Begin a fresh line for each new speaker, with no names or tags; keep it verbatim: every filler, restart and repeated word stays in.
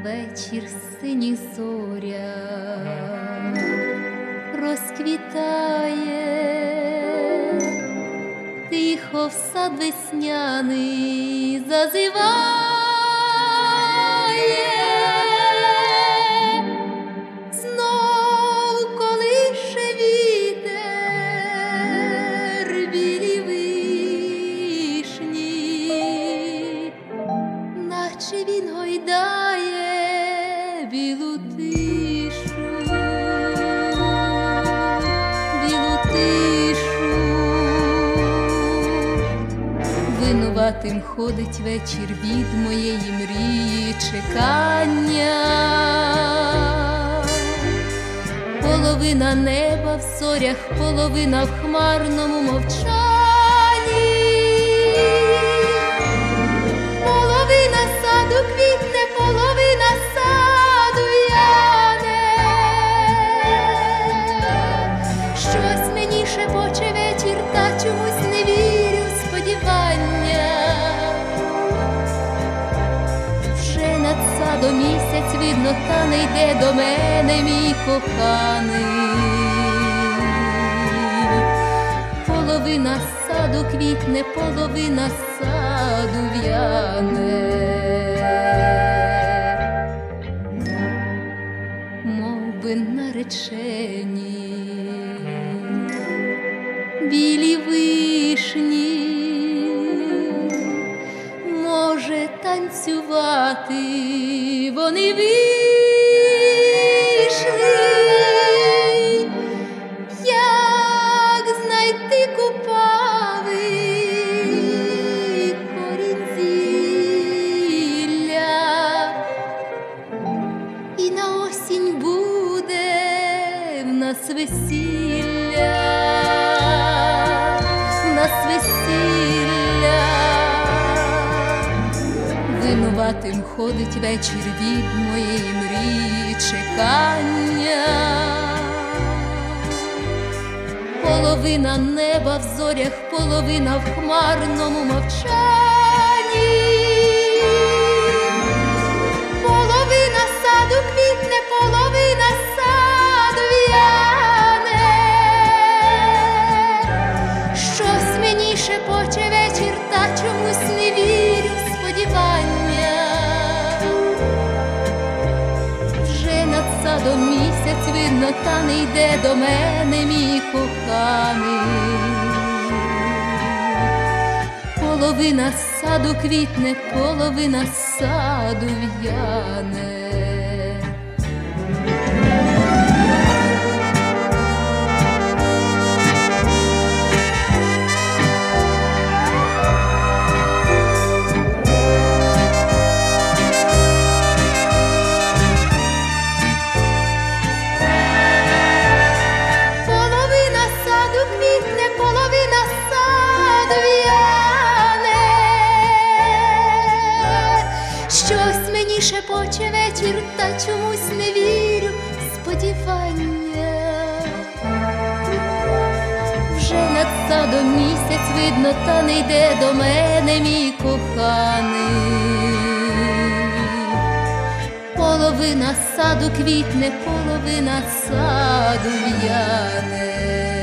вечір синіх зоря розквітає, тихо в сад весняний зазиває. Знов колише вітер білі вишні, наче він гойдає білу тишу, білу тишу. Винуватим ходить вечір від моєї мрії чекання. Половина неба в зорях, половина в хмарному мовчанні. Половина саду квітне, половина саду в'яне. Щось мені шепоче вечір, та чомусь не вірю в сподівання. Вже над садом місяць видно, та не йде до мене мій коханий. Половина саду квітне, половина саду в'яне. Мов би наречені білі вишні, може танцювати вони вийшли. Як знайти купави корінь зілля, і на осінь буде в нас весілля, в нас весілля. Винуватим ходить вечір від моєї мрії чекання. Половина неба в зорях, половина в хмарному мовчанні. Половина саду квітне, половина саду в'яне. Щось мені шепоче вечір, та чомусь не вірю в сподівання. Вже над садом місяць видно, та не йде до мене мій коханий. Половина саду квітне, половина саду в'яне. Щось мені шепоче вечір, та чомусь не вірю в сподівання. Вже над садом місяць видно, та не йде до мене мій коханий. Половина саду квітне, половина саду в'яне.